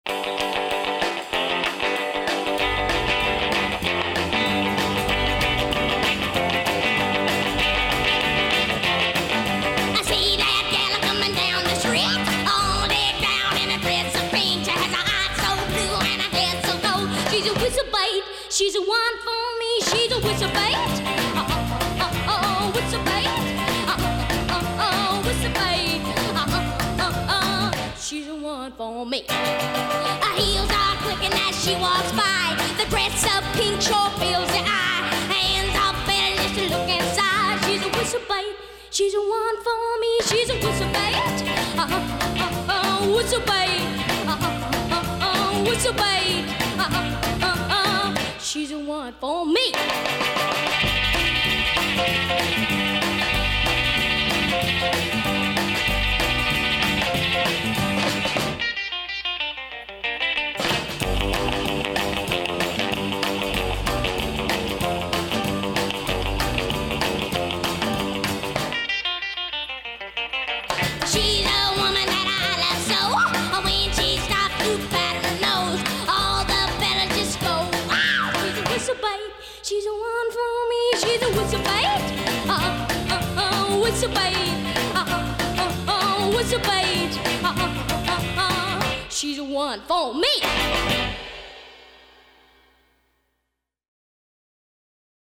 She's a one for me, she's a whistle bait. Whistle bait. Whistle bait. She's a one for me. Her heels are clicking as she walks by. The dress of pink sure fills the eye. Hands are better just to look inside. She's a whistle bait. She's a one for me, she's a whistle bait. Whistle bait. Whistle bait. She's the one for me. She's a woman that I love so. When she stops to pat her nose, all the fellas just go, wow. She's a whistle bait. She's the one for me. She's a whistle bait. Whistle bait. Whistle bait. She's the one for me.